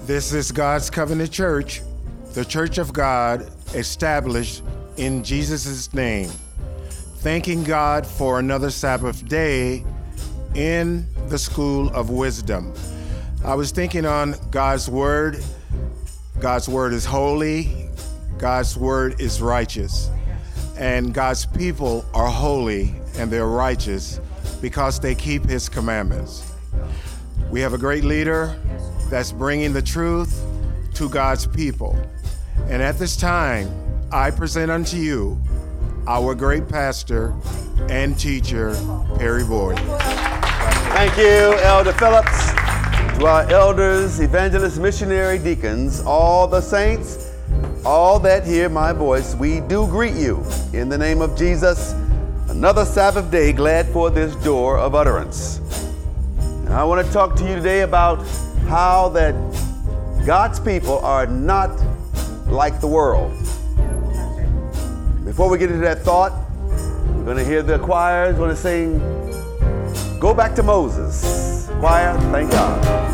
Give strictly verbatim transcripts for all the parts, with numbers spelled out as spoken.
This is God's Covenant Church, the Church of God established in Jesus' name. Thanking God for another Sabbath day in the School of Wisdom. I was thinking on God's Word. God's Word is holy. God's Word is righteous. And God's people are holy and they're righteous because they keep His commandments. We have a great leader that's bringing the truth to God's people. And at this time, I present unto you our great pastor and teacher, Perry Boyd. Thank you, Elder Phillips. To our elders, evangelists, missionary, deacons, all the saints, all that hear my voice, we do greet you in the name of Jesus. Another Sabbath day, glad for this door of utterance. And I want to talk to you today about how that God's people are not like the world. Before we get into that thought, we're going to hear the choir is going to sing, Go Back to Moses. Choir, thank God.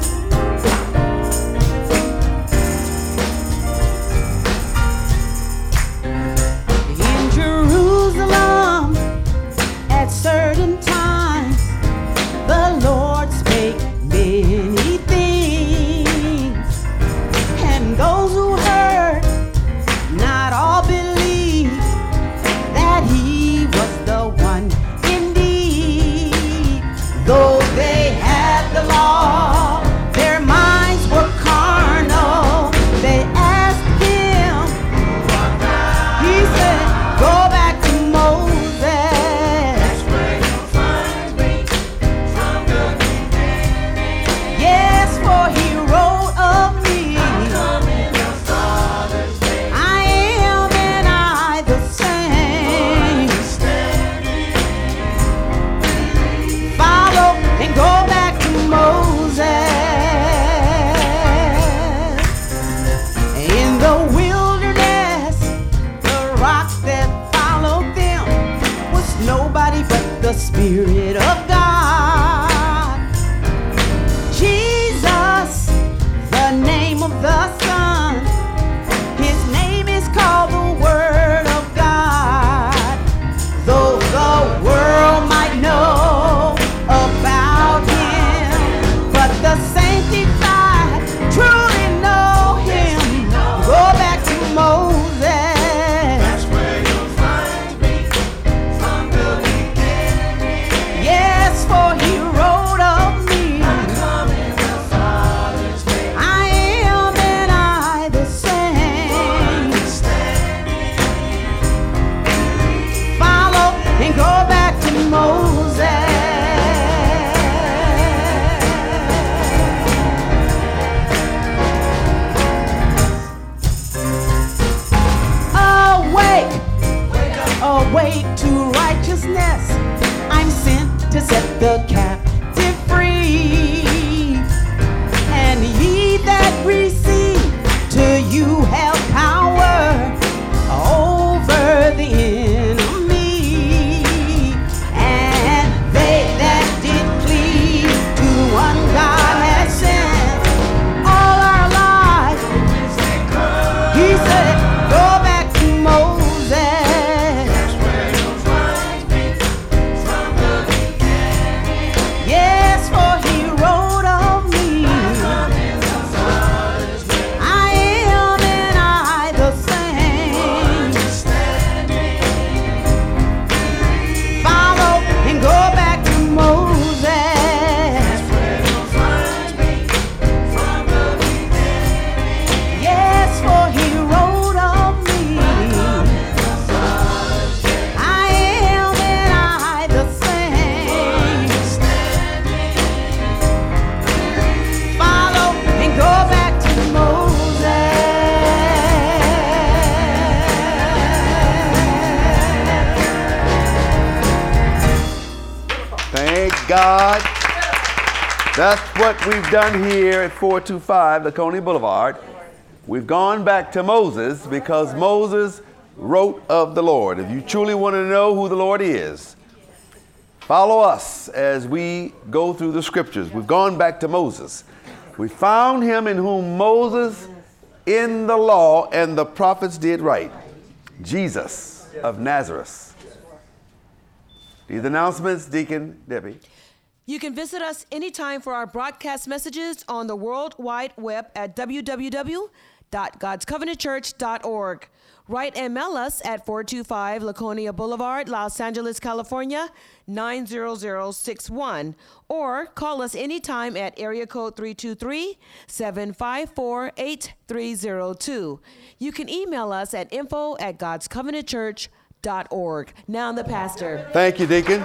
In Jerusalem, at certain times, the Lord spake many things, and those who heard, not all believed that He was the one indeed. Though they had the law, their minds were carnal. They asked Him, He said, go back to Moses. That's where you'll find me from the beginning. Yes, for He wrote of me. I come in the Father's name. I am and I the same. Follow and go back to Moses. In the wilderness, the rock that followed them was nobody but the Spirit of God. Jesus, the name of the Son, His name is called the Word of God. Though the world might know about Him, but the sanctified truly know Him. Go back to Moses. That's where you'll find me from the beginning. Yes, for He wrote of me. I come in the Father's name. I am and I the same. Follow and go back to Moses. Awake, awake to righteousness. I'm sent to set the captive free. And ye that receive, to you have power over the enemy. And they that did cleave to the one God has sent all our lives, He said, go back to Moses. That's where you'll find me from the beginning. Yes, for He wrote of me. I am and I the same. Follow and go back to Moses. That's where you'll find me from the beginning. Yes, for He wrote of me. I am and I the same. Follow and go back to Moses. Thank God. That's what we've done here at four two five Laconia Boulevard. We've gone back to Moses because Moses wrote of the Lord. If you truly want to know who the Lord is, follow us as we go through the scriptures. We've gone back to Moses. We found him in whom Moses in the law and the prophets did write, Jesus of Nazareth. These announcements, Deacon Debbie. You can visit us anytime for our broadcast messages on the World Wide Web at w w w dot gods covenant church dot org. Write and mail us at four two five Laconia Boulevard, Los Angeles, California, nine zero zero six one. Or call us anytime at area code three two three, seven five four, eight three zero two. You can email us at info at gods covenant church dot org. Now the pastor. Thank you, Deacon.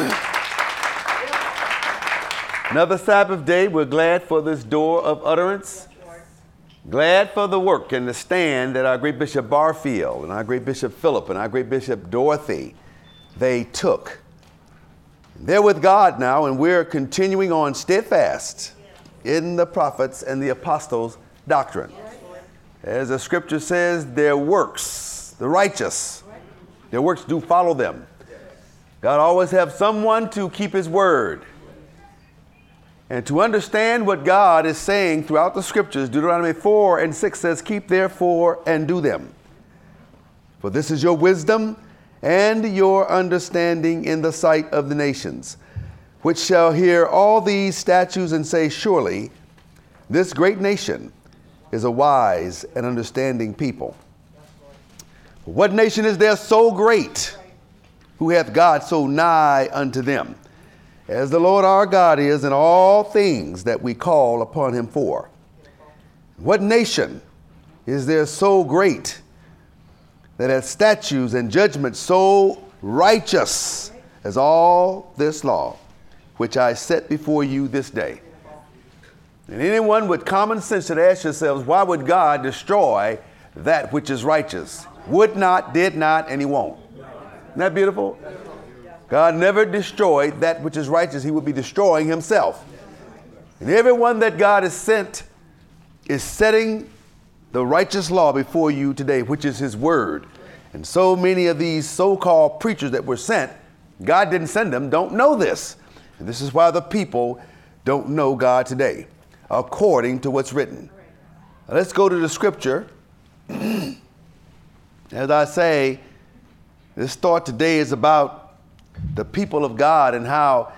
Another Sabbath day. We're glad for this door of utterance. Glad for the work and the stand that our great Bishop Barfield and our great Bishop Philip and our great Bishop Dorothy, they took. They're with God now, and we're continuing on steadfast in the prophets and the apostles' doctrine. As the scripture says, their works, the righteous, their works do follow them. God always have someone to keep his word. And to understand what God is saying throughout the scriptures, Deuteronomy four and six says, keep therefore and do them. For this is your wisdom and your understanding in the sight of the nations, which shall hear all these statutes and say, surely this great nation is a wise and understanding people. What nation is there so great, who hath God so nigh unto them, as the Lord our God is in all things that we call upon him for? What nation is there so great that hath statutes and judgments so righteous as all this law, which I set before you this day? And anyone with common sense should ask yourselves, why would God destroy that which is righteous? Would not, did not, and he won't. Isn't that beautiful? God never destroyed that which is righteous. He would be destroying himself. And everyone that God has sent is setting the righteous law before you today, which is his word. And so many of these so-called preachers that were sent, God didn't send them, don't know this. And this is why the people don't know God today, according to what's written. Now let's go to the scripture. As I say, this thought today is about the people of God and how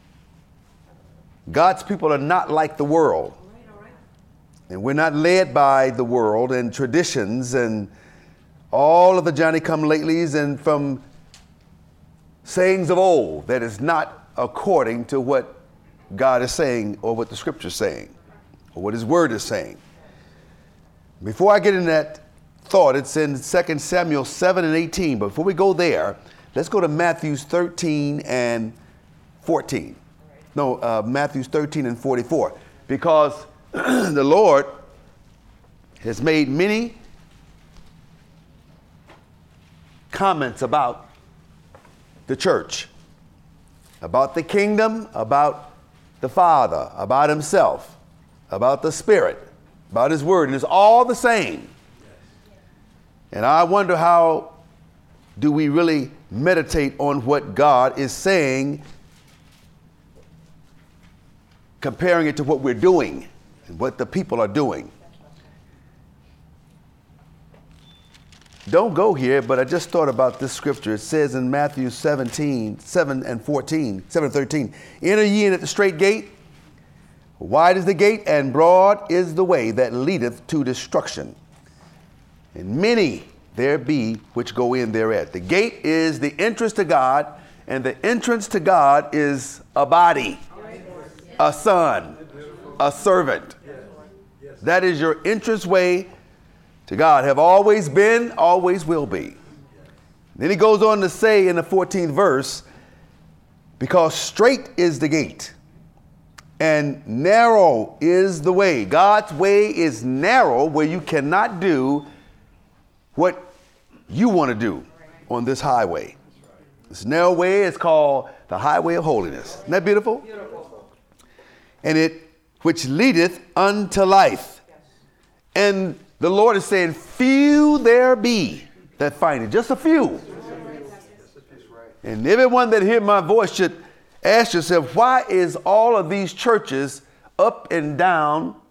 God's people are not like the world. And we're not led by the world and traditions and all of the Johnny-come-latelys and from sayings of old that is not according to what God is saying or what the scripture is saying or what his word is saying. Before I get in that thought, it's in Second Samuel seven and eighteen. But before we go there, let's go to Matthew thirteen and fourteen. No, uh, Matthew thirteen and forty-four. Because the Lord has made many comments about the church, about the kingdom, about the Father, about himself, about the Spirit, about his word. And it's all the same. And I wonder, how do we really meditate on what God is saying, comparing it to what we're doing and what the people are doing? Don't go here, but I just thought about this scripture. It says in Matthew seventeen, seven and fourteen, seven and thirteen, enter ye in at the straight gate. Wide is the gate and broad is the way that leadeth to destruction, and many there be which go in thereat. The gate is the entrance to God, and the entrance to God is a body, a son, a servant. That is your entrance way to God. Have always been, always will be. Then he goes on to say in the fourteenth verse, because straight is the gate and narrow is the way. God's way is narrow, where you cannot do what you want to do on this highway. This narrow way is called the highway of holiness. Isn't that beautiful? Beautiful. And it which leadeth unto life. And the Lord is saying, few there be that find it. Just a few. And everyone that hear my voice should ask yourself, why is all of these churches up and down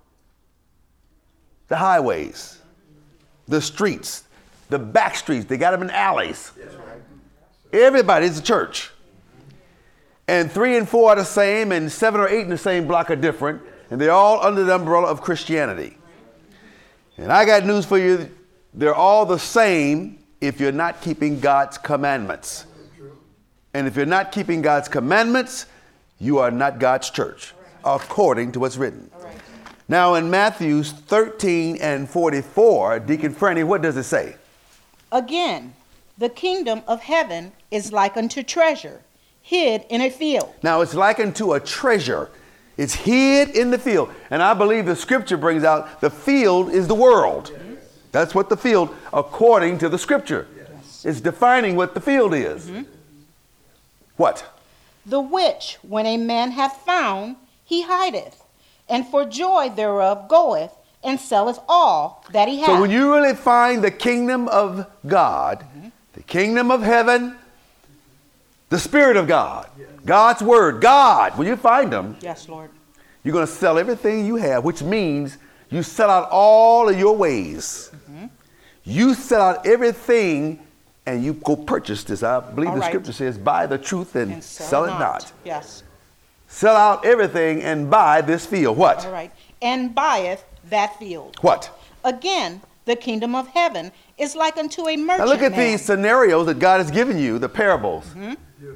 the highways, the streets, the back streets. They got them in alleys. Everybody's a church. And three and four are the same, and seven or eight in the same block are different, and they're all under the umbrella of Christianity. And I got news for you. They're all the same if you're not keeping God's commandments. And if you're not keeping God's commandments, you are not God's church, according to what's written. Now in Matthew thirteen and forty-four, Deacon Franny, what does it say? Again, the kingdom of heaven is like unto treasure, hid in a field. Now it's likened to a treasure. It's hid in the field. And I believe the scripture brings out the field is the world. That's what the field, according to the scripture, yes. is defining what the field is. Mm-hmm. What? The which, when a man hath found, he hideth, and for joy thereof goeth and selleth all that he hath. So when you really find the kingdom of God, mm-hmm. the kingdom of heaven, the Spirit of God, yes. God's word, God, when you find them, yes, Lord, you're going to sell everything you have, which means you sell out all of your ways. Mm-hmm. You sell out everything and you go purchase this. I believe all the right. scripture says, buy the truth and, and sell, sell it not. not. Yes. Sell out everything and buy this field. What? All right. And buyeth that field. What? Again, the kingdom of heaven is like unto a merchant. Now look at man. these scenarios that God has given you, the parables. Mm-hmm.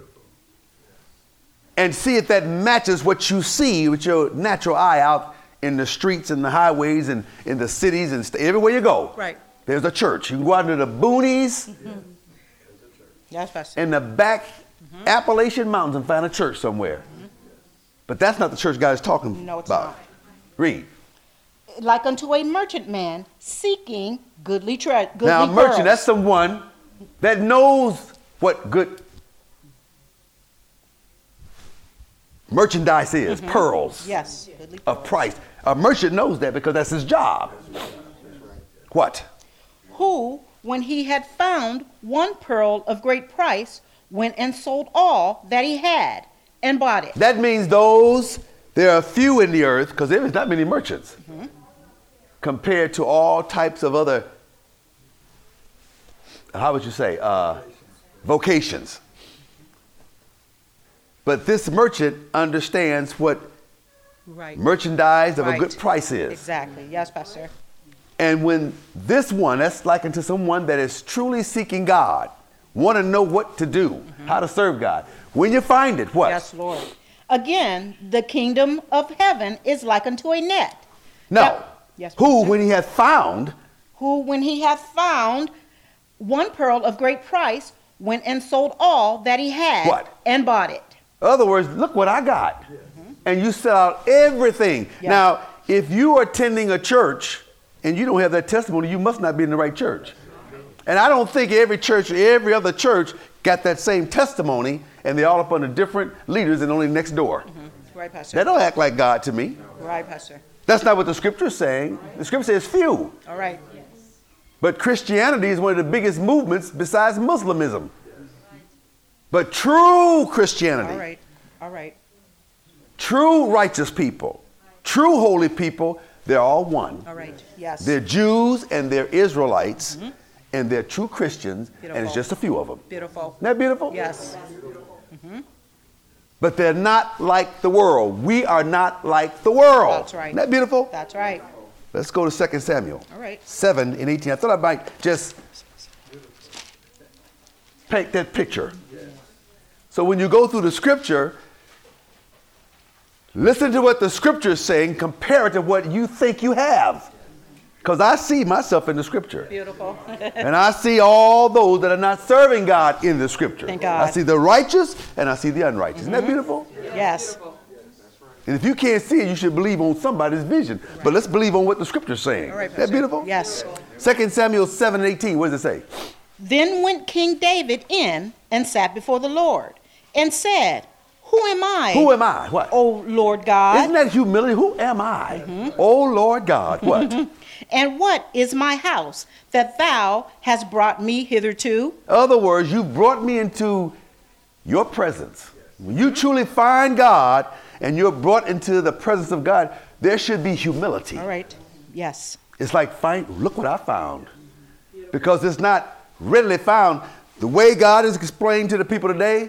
And see if that matches what you see with your natural eye out in the streets and the highways and in the cities and st- everywhere you go. Right. There's a church. You can go out into the boonies mm-hmm. yes, in the back mm-hmm. Appalachian Mountains and find a church somewhere. Mm-hmm. But that's not the church God is talking no, it's about. Not. Read. Like unto a merchant man seeking goodly treasure. Now, a merchant, pearls. That's someone that knows what good merchandise is, mm-hmm. pearls yes. of price. A merchant knows that because that's his job. What? Who, when he had found one pearl of great price, went and sold all that he had and bought it. That means those, there are few in the earth, because there is not many merchants, mm-hmm. compared to all types of other, how would you say, uh, vocations. But this merchant understands what right. merchandise of right. a good price is. Exactly. Yes, Pastor. And when this one, that's likened to someone that is truly seeking God, want to know what to do, mm-hmm. how to serve God. When you find it, what? Yes, Lord. Again, the kingdom of heaven is like unto a net. No. That, yes, who, Pastor. when he hath found. Who, when he hath found one pearl of great price, went and sold all that he had. What? And bought it. In other words, look what I got. Mm-hmm. And you sell out everything. Yeah. Now, if you are attending a church and you don't have that testimony, you must not be in the right church. And I don't think every church, every other church got that same testimony, and they're all up under different leaders and only next door. Mm-hmm. Right, Pastor. They don't act like God to me. Right, Pastor. That's not what the scripture is saying. The scripture says few. All right. Yes. But Christianity is one of the biggest movements besides Muslimism. But true Christianity, all right, all right. true righteous people, true holy people, they're all one. All right, yes. They're Jews and they're Israelites, mm-hmm. and they're true Christians, beautiful. And it's just a few of them. Beautiful. Isn't that beautiful? Yes. Mm-hmm. But they're not like the world. We are not like the world. That's right. Isn't that beautiful? That's right. Let's go to Second Samuel. All right. seven and eighteen. I thought I might just paint that picture. So when you go through the scripture, listen to what the scripture is saying, compare it to what you think you have. Because I see myself in the scripture. Beautiful. And I see all those that are not serving God in the scripture. Thank God. I see the righteous and I see the unrighteous. Mm-hmm. Isn't that beautiful? Yes. And if you can't see it, you should believe on somebody's vision. Right. But let's believe on what the scripture is saying. All right, Isn't that beautiful? Yes. Second Samuel seven and eighteen, what does it say? Then went King David in and sat before the Lord and said, who am I? Who am I? What? O Lord God. Isn't that humility? Who am I? Mm-hmm. O Lord God. What? And what is my house that thou hast brought me hitherto? In other words, you brought me into your presence. When you truly find God and you're brought into the presence of God, there should be humility. All right. Yes. It's like, find, look what I found. Because it's not readily found. The way God is explained to the people today,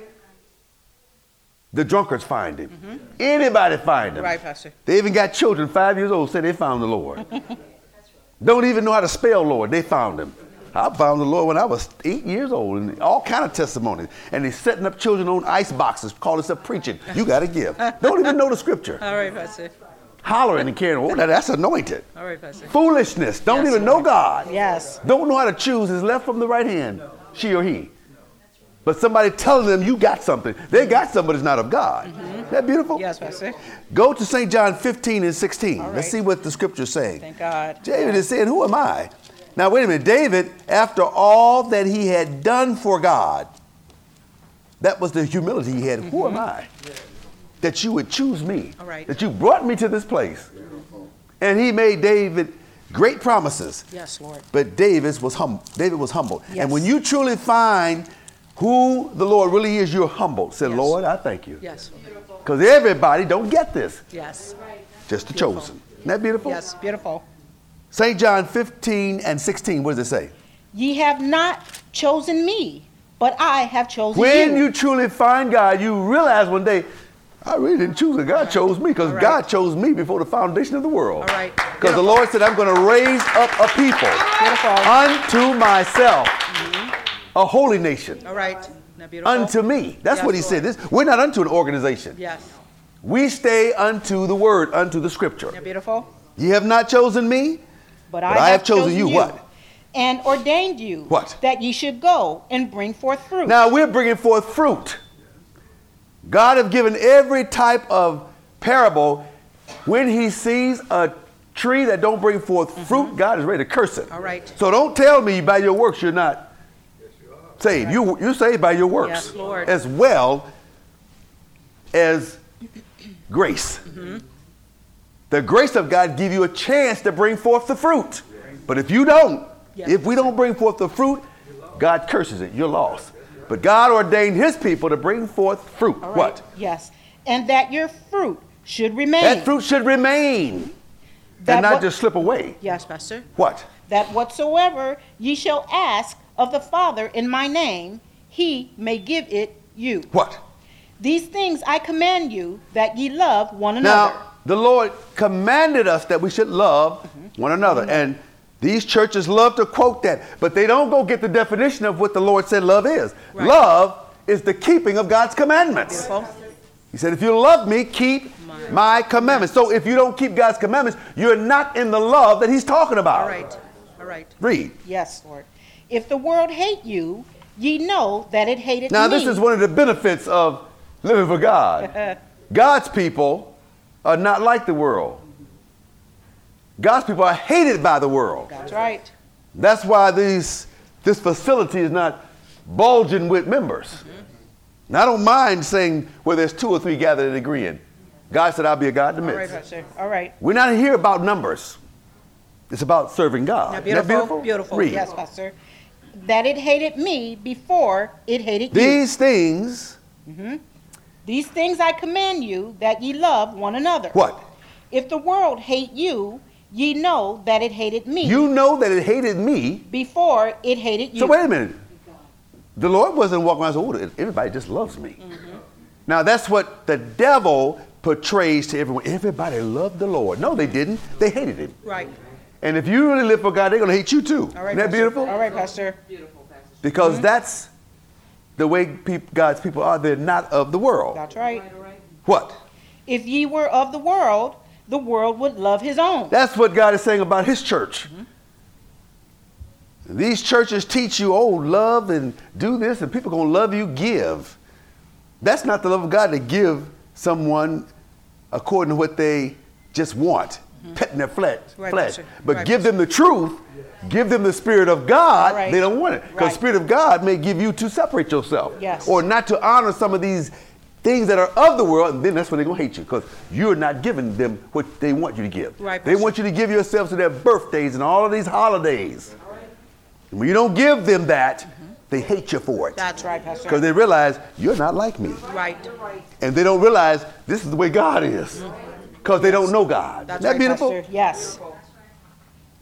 the drunkards find him. Mm-hmm. Anybody find him. Right, Pastor. They even got children five years old say they found the Lord. Don't even know how to spell Lord. They found him. I found the Lord when I was eight years old, and all kind of testimonies. And they're setting up children on ice boxes, call themselves preaching. You got to give. Don't even know the scripture. All right, Pastor. Hollering and carrying, oh, that's anointed. All right, Pastor. Foolishness. Don't Yes, even Lord. know God. Yes. Don't know how to choose his left from the right hand, she or he. But somebody telling them you got something. They got something, but it's not of God. Mm-hmm. Isn't that beautiful? Yes, Pastor. Go to Saint John fifteen and sixteen. All right. Let's see what the scripture's saying. Thank God. David is saying, who am I? Now, wait a minute. David, after all that he had done for God, that was the humility he had. Mm-hmm. Who am I? That you would choose me. All right. That you brought me to this place. And he made David great promises. Yes, Lord. But David was hum- David was humble. Yes. And when you truly find who the Lord really is, you're humble. Say, Yes. Lord, I thank you. Yes. Because everybody don't get this. Yes. Just the Beautiful. chosen. Isn't that beautiful? Yes, beautiful. Saint John fifteen and sixteen, what does it say? Ye have not chosen me, but I have chosen When you. you truly find God, you realize one day, I really didn't choose it. God chose me because All right. God chose me before the foundation of the world. All right. Because the Lord said, I'm going to raise up a people Beautiful. unto myself, a holy nation, All right. Now, beautiful. unto me. That's Yes, what he Lord. said. This, we're not unto an organization. Yes. We stay unto the word, unto the scripture. Now, beautiful. Ye have not chosen me, But, but I have chosen you. What? And ordained you. What? That ye should go and bring forth fruit. Now we're bringing forth fruit. God has given every type of parable. When he sees a tree that don't bring forth Mm-hmm. fruit, God is ready to curse it. All right. So don't tell me by your works you're not saved. You, you're saved by your works. Yes, Lord. As well as grace. Mm-hmm. The grace of God give you a chance to bring forth the fruit. But if you don't, Yes. if we don't bring forth the fruit, God curses it. You're lost. But God ordained his people to bring forth fruit. All right. What? Yes. And that your fruit should remain. That fruit should remain That and not what- just slip away. Yes, Pastor. What? That whatsoever ye shall ask of the Father in my name, he may give it you. What? These things I command you, that ye love one another. Now, the Lord commanded us that we should love Mm-hmm. one another. And these churches love to quote that, but they don't go get the definition of what the Lord said love is. Right. Love is the keeping of God's commandments. Beautiful. He said, if you love me, keep my, my commandments. So if you don't keep God's commandments, you're not in the love that he's talking about. All right. All right. Read. Yes, Lord. If the world hate you, ye know that it hated Now, me. this is one of the benefits of living for God. God's people are not like the world. God's people are hated by the world. That's right. That's why these, this facility is not bulging with members. Mm-hmm. Now, I don't mind saying where there's two or three gathered and agreeing. God said, I'll be a God in the All right, midst. Pastor. All right. We're not here about numbers. It's about serving God. Now, Isn't beautiful. that beautiful? Beautiful. Read. Yes, Pastor. That it hated me before it hated These things, you. These things I command you, that ye love one another. what? If the world hate you, ye know that it hated me You know that it hated me. before it hated you. So wait a minute. The Lord wasn't walking around saying, oh, everybody just loves me. Mm-hmm. Now that's what the devil portrays to everyone. Everybody loved the Lord. No, they didn't. They hated him. Right. And if you really live for God, they're going to hate you too. All right, Isn't that Pastor. beautiful? All right, Pastor. Because that's the way peop God's people are. They're not of the world. That's right. What? If ye were of the world, the world would love his own. That's what God is saying about his church. Mm-hmm. These churches teach you, oh, love and do this, and people going to love you, give. That's not the love of God to give someone according to what they just want, mm-hmm. petting their flesh. Right, flesh. Pastor. But Right, give Pastor. them the truth, give them the Spirit of God, Right. they don't want it. Because Right. the Spirit of God may give you to separate yourself. Yes. Or not to honor some of these things that are of the world, and then that's when they're going to hate you, because you're not giving them what they want you to give. Right, they Pastor. want you to give yourself to their birthdays and all of these holidays. And when you don't give them that, mm-hmm. they hate you for it. That's right, Pastor. Because they realize you're not like me. Right. And they don't realize this is the way God is. Because they don't know God. That's Isn't that right, beautiful? Pastor. Yes.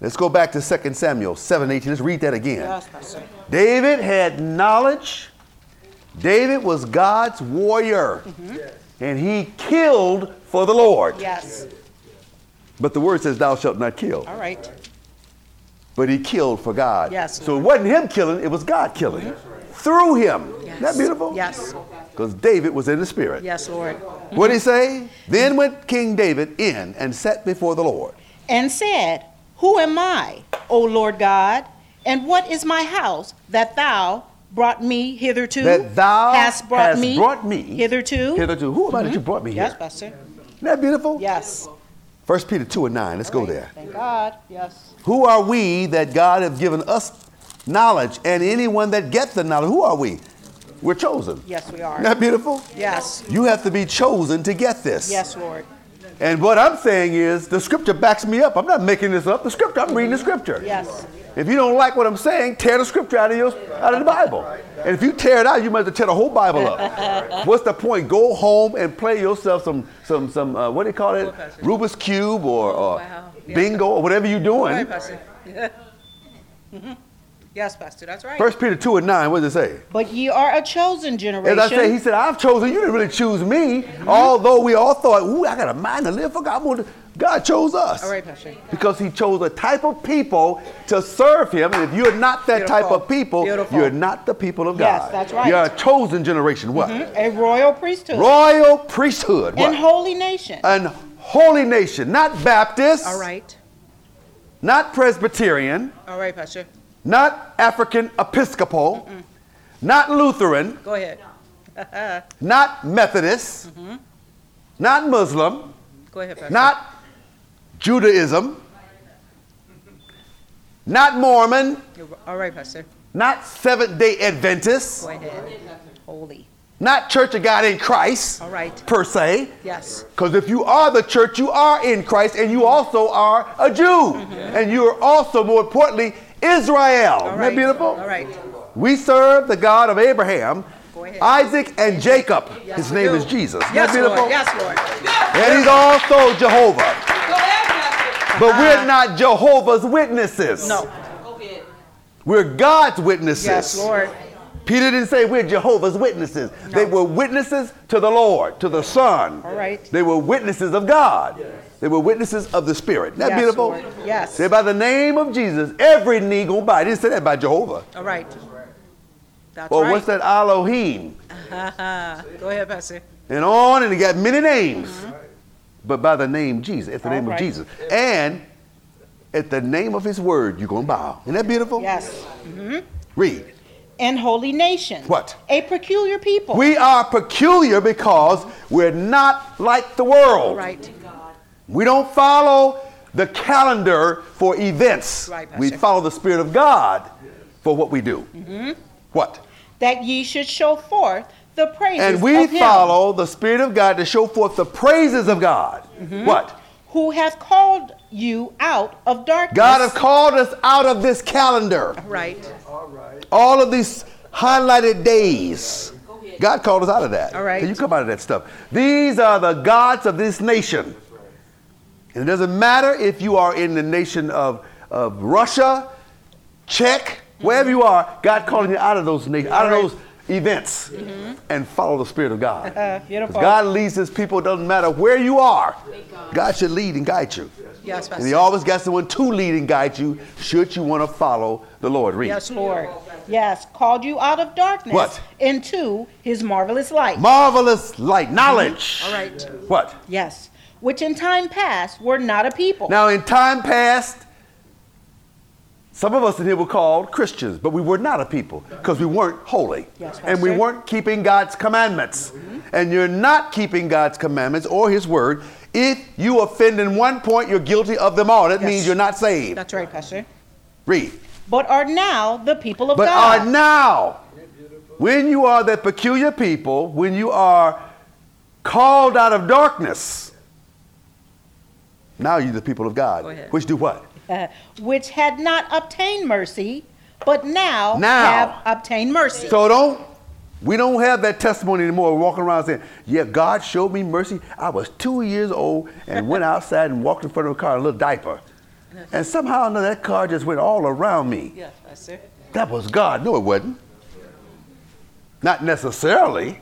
Let's go back to Second Samuel seven eighteen. Let's read that again. Yes, Pastor. David had knowledge. David was God's warrior. Mm-hmm. And he killed for the Lord. Yes. But the word says, thou shalt not kill. All right. But he killed for God. Yes. So it wasn't him killing, it was God killing. Mm-hmm. Through him. Yes. Isn't that beautiful? Yes. Because David was in the spirit. Yes, Lord. What did he say? Then went King David in and sat before the Lord. And said, who am I, O Lord God? And what is my house that thou brought me hitherto? That thou hast brought, hast me, brought me hitherto? Hitherto. Who am I mm-hmm. that you brought me here? Yes, Pastor. Isn't that beautiful? Yes. First Peter two and nine. Let's All go right. there. Thank God. Yes. Who are we that God have given us knowledge, and anyone that gets the knowledge? Who are we? We're chosen. Yes, we are. Isn't that beautiful? Yes. You have to be chosen to get this. Yes, Lord. And what I'm saying is, the scripture backs me up. I'm not making this up. The scripture, I'm reading the scripture. Yes. If you don't like what I'm saying, tear the scripture out of your out of the Bible. And if you tear it out, you might have to tear the whole Bible up. What's the point? Go home and play yourself some some some uh, what do you call it? Rubik's Cube or, or Wow. bingo or whatever you're doing. Right, Pastor. mm-hmm. Yes, Pastor, that's right. First Peter two and nine, what does it say? But ye are a chosen generation. As I say, he said, I've chosen you. You didn't really choose me. Mm-hmm. Although we all thought, ooh, I got a mind to live for God. I'm gonna, God chose us. All right, Pastor. Because he chose a type of people to serve him. And if you're not that Beautiful. type of people, Beautiful. you're not the people of Yes, God. that's right. You're a chosen generation. What? Mm-hmm. A royal priesthood. Royal priesthood. What? And holy nation. An holy nation. Not Baptist. All right. Not Presbyterian. All right, Pastor. Not African Episcopal. Mm-mm. Not Lutheran. Go ahead. Not Methodist. Mm-hmm. Not Muslim. Go ahead, Pastor. Not Judaism. Not Mormon. All right, Pastor. Not Seventh-day Adventist. Go ahead. Holy. Not Church of God in Christ. All right. Per se. Yes. Because if you are the church, you are in Christ, and you also are a Jew. Mm-hmm. And you are also, more importantly, Israel. All Isn't right. that beautiful? All right. We serve the God of Abraham, Isaac, and Jacob. Yes, His name do. is Jesus. Isn't Yes, that beautiful? Lord. Yes, Lord. And he's also Jehovah. But we're not Jehovah's witnesses. No. We're God's witnesses. Yes, Lord. Peter didn't say we're Jehovah's witnesses. No. They were witnesses to the Lord, to the Son. All right. They were witnesses of God. Yes. They were witnesses of the Spirit. Isn't that Yes, beautiful? Lord. Yes. Say by the name of Jesus, every knee gonna bow. He didn't say that by Jehovah. All right. That's or right. what's that Elohim? Go ahead, Pastor. And on, and he got many names. Mm-hmm. But by the name Jesus, at the All name right. of Jesus. And at the name of his word, you're gonna bow. Isn't that beautiful? Yes. Mm-hmm. Read. And holy nation. What? A peculiar people. We are peculiar because we're not like the world. All right. We don't follow the calendar for events. Right, we Pastor. follow the Spirit of God for what we do. Mm-hmm. What? That ye should show forth the praises And we of him follow the Spirit of God to show forth the praises of God. Mm-hmm. What? who hath called you out of darkness. God has called us out of this calendar. Right. All of these highlighted days. God called us out of that. All right. Can you come out of that stuff? These are the gods of this nation. And it doesn't matter if you are in the nation of, of Russia, Czech, wherever you are, God calling you out of those nations, out of those events, mm-hmm. and follow the Spirit of God. Uh, beautiful. God leads his people. It doesn't matter where you are. God should lead and guide you. Yes, Pastor. And he always got someone to lead and guide you should you want to follow the Lord. Read. Yes, Lord. Yes, called you out of darkness What? into his marvelous light. Marvelous light, knowledge. All right. What? Yes, which in time past were not a people. Now, in time past, some of us in here were called Christians, but we were not a people because we weren't holy. Yes, and we Pastor. weren't keeping God's commandments. Mm-hmm. And you're not keeping God's commandments or his word. If you offend in one point, you're guilty of them all. That Yes. means you're not saved. That's right, Pastor. Read. But are now the people of But God. are now, when you are that peculiar people, when you are called out of darkness, now you're the people of God. Go ahead. Which do what? Uh, which had not obtained mercy, but now, Now. have obtained mercy. So don't, we don't have that testimony anymore. We're walking around saying, yeah, God showed me mercy. I was two years old and went outside and walked in front of a car in a little diaper. And somehow or another, that car just went all around me. Yes, Pastor. That was God. No, it wasn't. Not necessarily.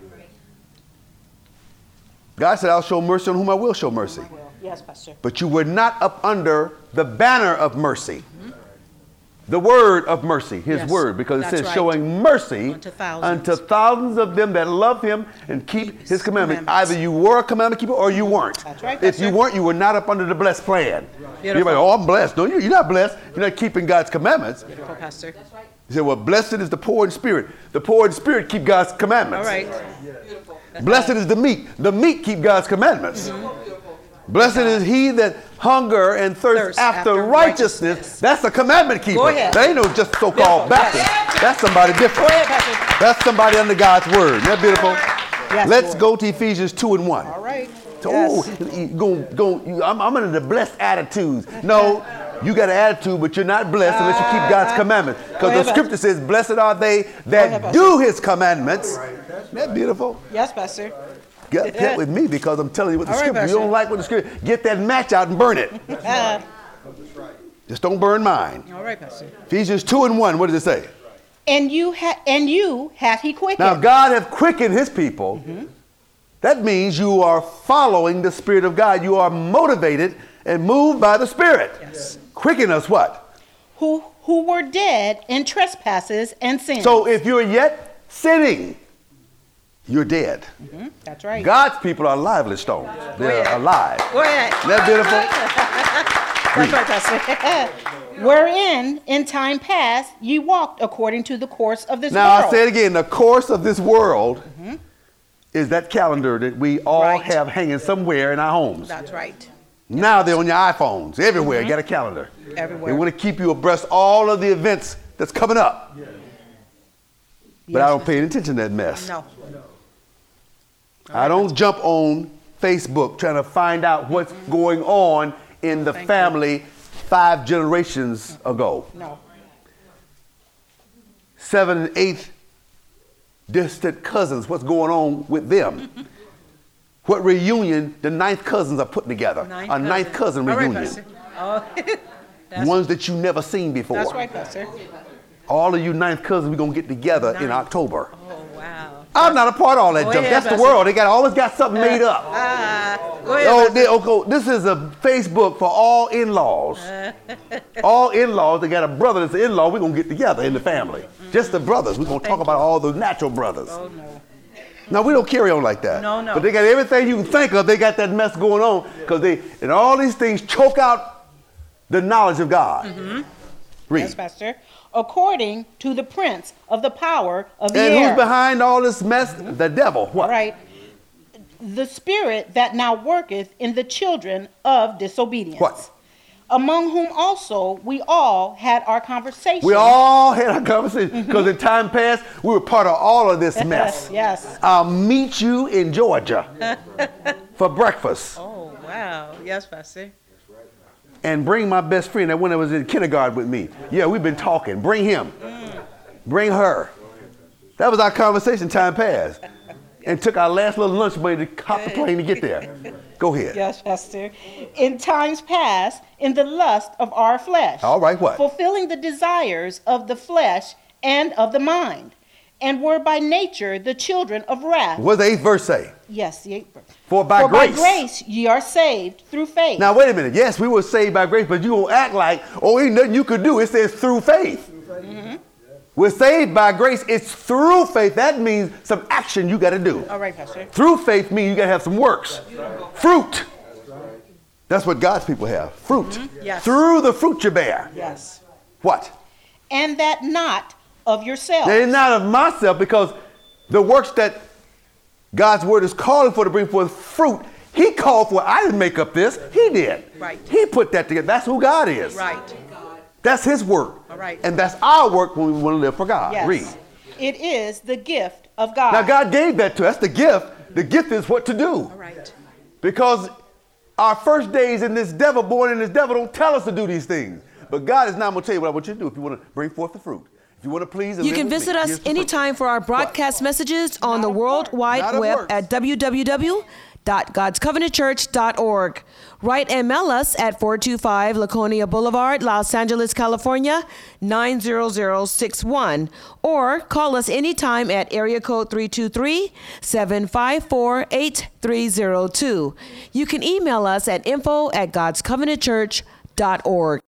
God said, I'll show mercy on whom I will show mercy. Yes, Pastor. But you were not up under the banner of mercy. Mm-hmm. The word of mercy, his Yes, word, because it that's says right. showing mercy Unto thousands. unto thousands of them that love him and keep Keep his, his commandments. commandments. Either you were a commandment keeper or you weren't. That's right, If that's you right. weren't, you were not up under the blessed plan. Beautiful. You're like, oh, I'm blessed. No, you- you're not blessed. You're not keeping God's commandments. Beautiful, Pastor. He said, well, blessed is the poor in spirit. The poor in spirit keep God's All commandments. right. Blessed is the meek. The meek keep God's commandments. Blessed is he that hunger and thirst, Thirst after, after righteousness. righteousness. That's a commandment keeper. Go ahead. They ain't no just so-called Beautiful. Baptist. Yes. That's somebody different. Go ahead, Pastor. That's somebody under God's word. Isn't that beautiful? Yes, Let's Lord. go to Ephesians two and one. All right. So, Yes. oh, you go, go, you- I'm, I'm under the blessed attitudes. No, you got an attitude, but you're not blessed unless you keep God's commandments. Because ahead, the scripture says, blessed are they ahead, that Pastor. do his commandments. Isn't that beautiful? Yes, Pastor. Get get with me because I'm telling you what the All right, scripture. You Pastor. don't like what the scripture. Get that match out and burn it. Uh, Just don't burn mine. all right, Pastor. Ephesians two and one. What does it say? And you ha- and you hath he quickened. Now God hath quickened his people. Mm-hmm. That means you are following the Spirit of God. You are motivated and moved by the Spirit. Yes. Quicken us what? who who were dead in trespasses and sins. So if you're yet sinning, you're dead. Mhm, that's right. God's people are lively stones. They're ahead. alive. Go ahead. Isn't that beautiful? That's right, Pastor. Wherein in time past ye walked according to the course of this Now world. I say it again, the course of this world is that calendar that we all Right. have hanging somewhere in our homes. That's right. Now they're on your iPhones. Everywhere, get a calendar. Everywhere. They want to keep you abreast all of the events that's coming up. But I don't pay any attention to that mess. No. I don't jump on Facebook trying to find out what's going on in the Thank you. family five generations ago. No. Seven and eight distant cousins, what's going on with them? What reunion the ninth cousins are putting together? Ninth a ninth cousin All right, reunion. Pastor. Oh, that's, Ones that you never seen before. that's right, Pastor. All of you ninth cousins, we're going to get together in Ninth. October. Oh, wow. I'm not a part of all that Go junk. ahead, That's the Pastor. world. They got always got something made up. Ah, go ahead, Oh, Pastor. they, okay, this is a Facebook for all in-laws. all in-laws, they got a brother that's an in-law. We're going to get together in the family. Just the brothers. We're going to talk Thank about all the natural brothers. Oh, no. No, we don't carry on like that. No, no. But they got everything you can think of. They got that mess going on because they, and all these things choke out the knowledge of God. Mm-hmm. Read. Yes, Pastor. According to the prince of the power of the And air. who's behind all this mess? The devil. What? Right. The spirit that now worketh in the children of disobedience. What? Among whom also we all had our conversation. We all had a conversation because in time past we were part of all of this mess. Yes. I'll meet you in Georgia for breakfast Oh, wow. Yes, Pastor. and bring my best friend that when I was in kindergarten with me. Yeah, we've been talking. Bring him. Bring her. That was our conversation time past. And took our last little lunch money to hop the plane to get there. Go ahead. Yes, Pastor. In times past, in the lust of our flesh. All right, what? Fulfilling the desires of the flesh and of the mind, and were by nature the children of wrath. What does the eighth verse say? Yes, the eighth verse. For by For grace. by grace ye are saved through faith. Now, wait a minute. Yes, we were saved by grace, but you don't act like, oh, ain't nothing you could do. It says through faith. Mm-hmm. We're saved by grace. It's through faith. That means some action you got to do. All right, Pastor. Through faith means you got to have some works. Fruit. That's what God's people have. Fruit. Yes. Through the fruit you bear. Yes. What? And that not of yourself. They're not of myself because the works that God's word is calling for to bring forth fruit, he called for. I didn't make up this. He did. Right. He put that together. That's who God is. Right. That's his work. All right. And that's our work when we want to live for God. Yes. Read. It is the gift of God. Now, God gave that to us. That's the gift. The gift is what to do. All right. Because our first days in this devil, born in this devil, don't tell us to do these things. But God is now going to tell you what I want you to do if you want to bring forth the fruit. If you want to please and You live can with me, visit here's us the fruit. anytime for our broadcast messages on the World Not Wide of Web works. at w w w dot gods covenant church dot org. Write and mail us at four two five Laconia Boulevard, Los Angeles, California, nine zero zero six one. Or call us anytime at area code three two three, seven five four, eight three zero two. You can email us at info at gods covenant church dot org.